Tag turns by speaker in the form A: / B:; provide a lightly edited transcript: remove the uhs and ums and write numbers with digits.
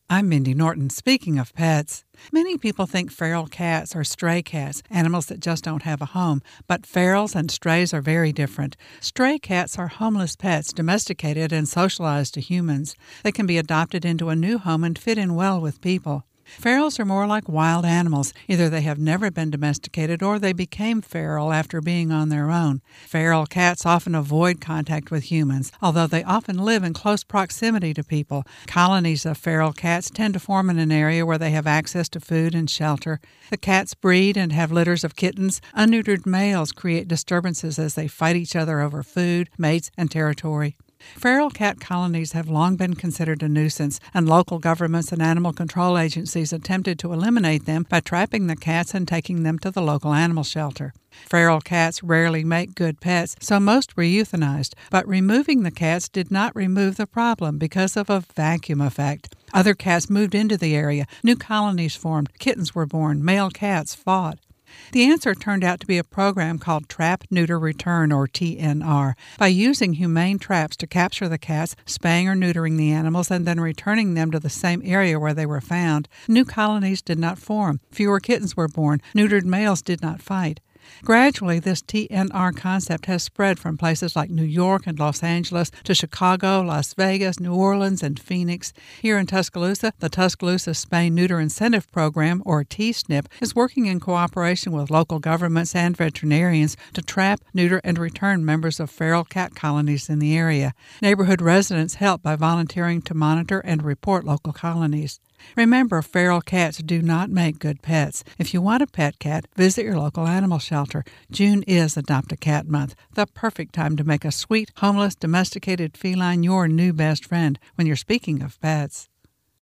A: I'm Mindy Norton. Speaking of pets, many people think feral cats are stray cats, animals that just don't have a home. But ferals and strays are very different. Stray cats are homeless pets, domesticated and socialized to humans. They can be adopted into a new home and fit in well with people. Ferals are more like wild animals. Either they have never been domesticated or they became feral after being on their own. Feral cats often avoid contact with humans, although they often live in close proximity to people. Colonies of feral cats tend to form in an area where they have access to food and shelter. The cats breed and have litters of kittens. Unneutered males create disturbances as they fight each other over food, mates, and territory. Feral cat colonies have long been considered a nuisance, and local governments and animal control agencies attempted to eliminate them by trapping the cats and taking them to the local animal shelter. Feral cats rarely make good pets, so most were euthanized, but removing the cats did not remove the problem because of a vacuum effect. Other cats moved into the area, new colonies formed, kittens were born, male cats fought. The answer turned out to be a program called Trap, Neuter, Return, or TNR. By using humane traps to capture the cats, spaying or neutering the animals, and then returning them to the same area where they were found, new colonies did not form, fewer kittens were born, neutered males did not fight. Gradually, this TNR concept has spread from places like New York and Los Angeles to Chicago, Las Vegas, New Orleans, and Phoenix. Here in Tuscaloosa, the Tuscaloosa Spay-Neuter Incentive Program, or TSNIP, is working in cooperation with local governments and veterinarians to trap, neuter, and return members of feral cat colonies in the area. Neighborhood residents help by volunteering to monitor and report local colonies. Remember, feral cats do not make good pets. If you want a pet cat, visit your local animal shelter. June is Adopt a Cat Month, the perfect time to make a sweet, homeless, domesticated feline your new best friend when you're speaking of pets.